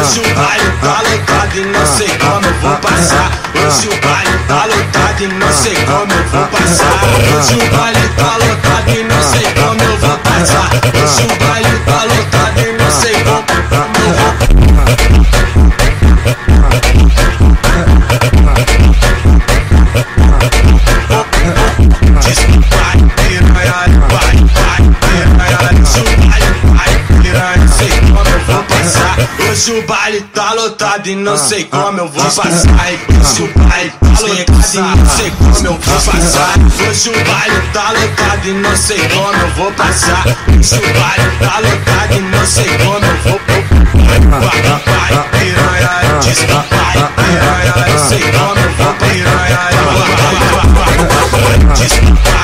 Hoje o baile tá lotado e não sei como eu vou passar. Hoje o baile tá lotado e não sei como eu vou passar. Hoje o baile tá lotado e não sei como eu vou passar. Hoje o baile tá lotado e não sei como eu vou Hoje o baile tá lotado e não sei como eu vou passar. Hoje o baile tá lotado e não sei como eu vou passar. Hoje o baile tá lotado e não sei como eu vou passar. Hoje o baile tá lotado e não sei como eu vou. Vai, piranha, diz vai, piranha, não sei como eu vou, piranha. Diz